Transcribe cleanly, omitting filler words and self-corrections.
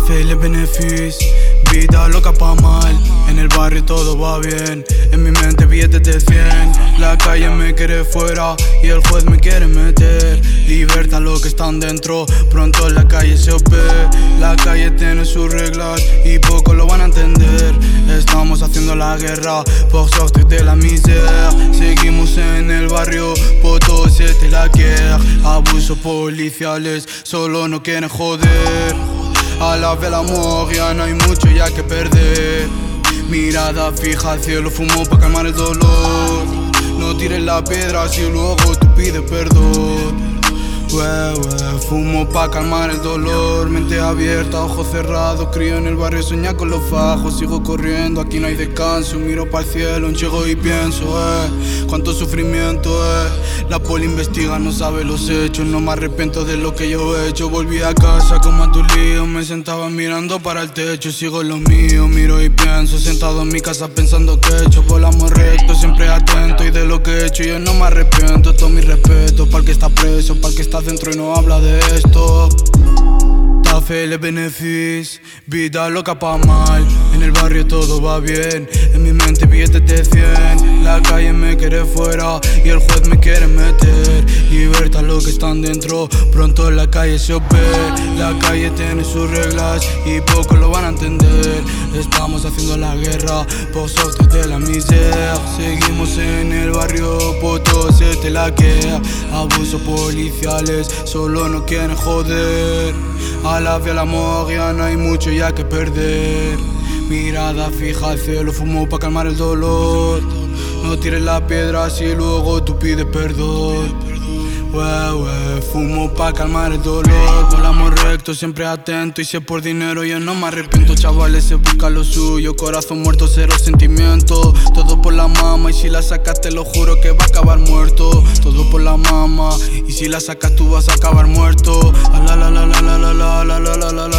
fait les bénéfices, vida loca pa' mal. En el barrio todo va bien, en mi mente billetes de 100. La calle me quiere fuera y el juez me quiere meter. Libertad lo que están dentro, pronto en la calle se ve. La calle tiene sus reglas y pocos lo van a entender. Estamos haciendo la guerra por sortir de la miseria. Seguimos en el barrio, por todo se te la guerra. Abusos policiales, solo no quieren joder. A la vez el amor, ya no hay mucho ya que perder. Mirada fija al cielo, fumo pa' calmar el dolor. No tires la piedra si luego tú pides perdón. Fumo pa' calmar el dolor. Mente abierta, ojos cerrados. Crío en el barrio, soñar con los fajos. Sigo corriendo, aquí no hay descanso. Miro para el cielo, llego y pienso, cuánto sufrimiento, La poli investiga, no sabe los hechos. No me arrepiento de lo que yo he hecho. Volví a casa como a tu lío. Me sentaba mirando para el techo. Sigo en lo mío, miro y pienso. Sentado en mi casa pensando que he hecho. Volamos recto, siempre atento. Y de lo que he hecho yo no me arrepiento. Todo mi respeto para el que está preso, para el que está dentro y no habla de esto. Ta fait les bénéfices, vida loca pa' mal. En el barrio todo va bien, en mi mente billetes de 100. La calle me quiere fuera y el juez me quiere meter. Libertad lo que están dentro, pronto en la calle se ve. La calle tiene sus reglas y pocos lo van a entender. Estamos haciendo la guerra por sortir de la miseria. Seguimos en el barrio, por todo se te la queda. Abusos policiales, solo no quieren joder. A la vez el amor, ya no hay mucho ya que perder. Mirada fija al cielo, fumo pa' calmar el dolor. No tires la piedra si luego tú pides perdón. Fumo pa' calmar el dolor. Volamos recto, siempre atento. Y si es por dinero yo no me arrepiento. Chavales, se busca lo suyo. Corazón muerto, cero sentimiento. Todo por la mama y si la sacas te lo juro que va a acabar muerto. Todo por la mama y si la sacas tú vas a acabar muerto. La la la la la la la la la la la.